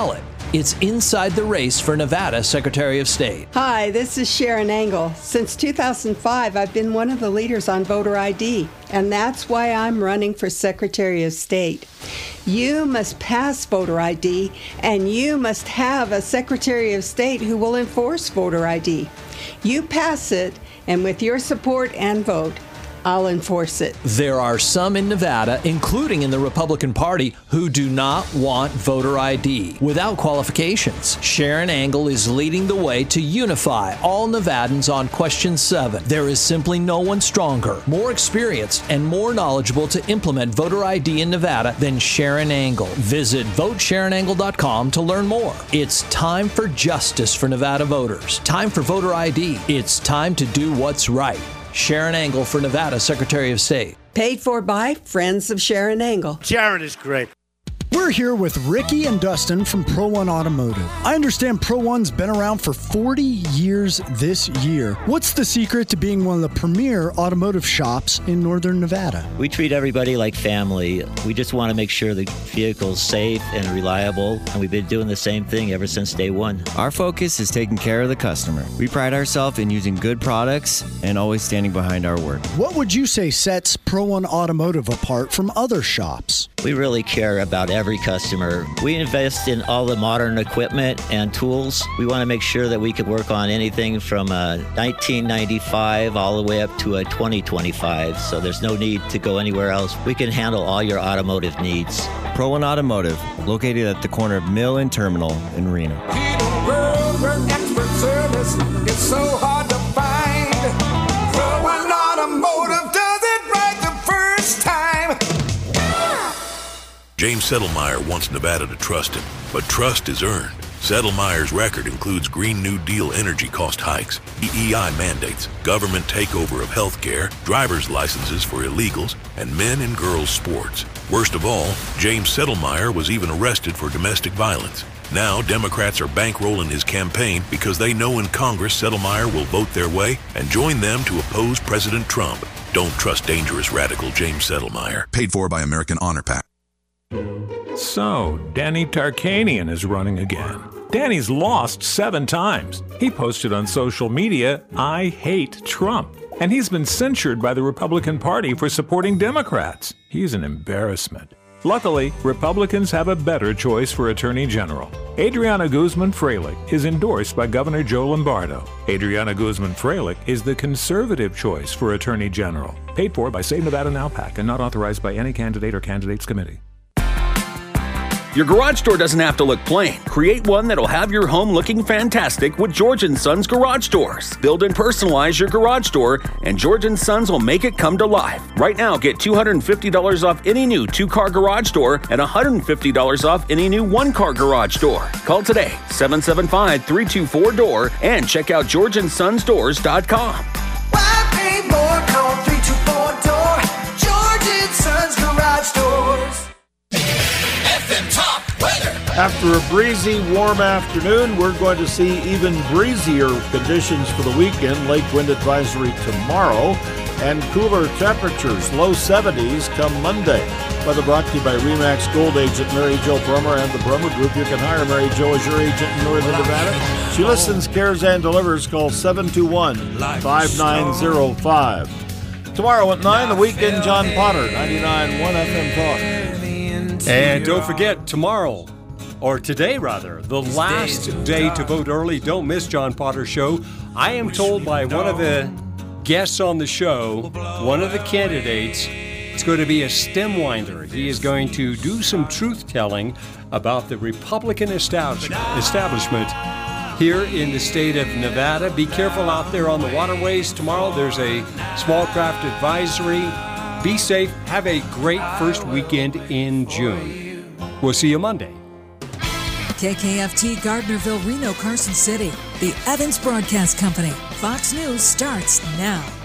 S4: It's inside the race for Nevada Secretary of State.
S6: Hi, this is Sharon Angle. Since 2005, I've been one of the leaders on voter ID, and that's why I'm running for Secretary of State. You must pass voter ID, and you must have a Secretary of State who will enforce voter ID. You pass it, and with your support and vote, I'll enforce it.
S4: There are some in Nevada, including in the Republican Party, who do not want voter ID without qualifications. Sharon Angle is leading the way to unify all Nevadans on Question 7. There is simply no one stronger, more experienced, and more knowledgeable to implement voter ID in Nevada than Sharon Angle. Visit votesharonangle.com to learn more. It's time for justice for Nevada voters. Time for voter ID. It's time to do what's right. Sharon Angle for Nevada Secretary of State.
S6: Paid for by Friends of Sharon Angle.
S7: Sharon is great.
S16: We're here with Ricky and Dustin from Pro One Automotive. I understand Pro One's been around for 40 years this year. What's the secret to being one of the premier automotive shops in Northern Nevada?
S24: We treat everybody like family. We just want to make sure the vehicle's safe and reliable, and we've been doing the same thing ever since day one.
S25: Our focus is taking care of the customer. We pride ourselves in using good products and always standing behind our word.
S16: What would you say sets Pro One Automotive apart from other shops?
S24: We really care about every customer. We invest in all the modern equipment and tools. We want to make sure that we can work on anything from 1995 all the way up to a 2025, so there's no need to go anywhere else. We can handle all your automotive needs.
S25: Pro One Automotive, located at the corner of Mill and Terminal in Reno.
S21: Expert service is so hard to find. Pro One Automotive does it right the first time.
S26: James Settlemeyer wants Nevada to trust him, but trust is earned. Settlemeyer's record includes Green New Deal energy cost hikes, EEI mandates, government takeover of healthcare, driver's licenses for illegals, and men and girls sports. Worst of all, James Settlemeyer was even arrested for domestic violence. Now, Democrats are bankrolling his campaign because they know in Congress Settlemeyer will vote their way and join them to oppose President Trump. Don't trust dangerous radical James Settlemeyer.
S28: Paid for by American Honor Pact.
S29: So, Danny Tarkanian is running again. Danny's lost 7 times. He posted on social media, "I hate Trump." And he's been censured by the Republican Party for supporting Democrats. He's an embarrassment. Luckily, Republicans have a better choice for Attorney General. Adriana Guzman-Freilich is endorsed by Governor Joe Lombardo. Adriana Guzman-Freilich is the conservative choice for Attorney General. Paid for by Save Nevada Now PAC and not authorized by any candidate or candidates committee.
S30: Your garage door doesn't have to look plain. Create one that'll have your home looking fantastic with George & Sons Garage Doors. Build and personalize your garage door, and George & Sons will make it come to life. Right now, get $250 off any new 2-car garage door and $150 off any new 1-car garage door. Call today, 775-324-DOOR, and check out GeorgeandSonsDoors.com.
S21: Why pay more? Call 324-DOOR. George & Sons Garage Doors.
S10: After a breezy, warm afternoon, we're going to see even breezier conditions for the weekend. Lake wind advisory tomorrow, and cooler temperatures, low 70s come Monday. Weather brought to you by RE/MAX Gold agent Mary Jo Brummer and the Brummer Group. You can hire Mary Jo as your agent in Northern Nevada. She listens, cares, and delivers. Call 721-5905. Tomorrow at 9, the weekend, John Potter, 99.1 FM Talk.
S3: And don't forget, tomorrow, or today rather, the last day to vote early. Don't miss John Potter's show. I am told by one of the guests on the show, one of the candidates, it's going to be a stem winder. He is going to do some truth-telling about the Republican establishment here in the state of Nevada. Be careful out there on the waterways. Tomorrow there's a small craft advisory. Be safe. Have a great first weekend in June. We'll see you Monday.
S31: KKFT Gardnerville, Reno, Carson City. The Evans Broadcast Company. Fox News starts now.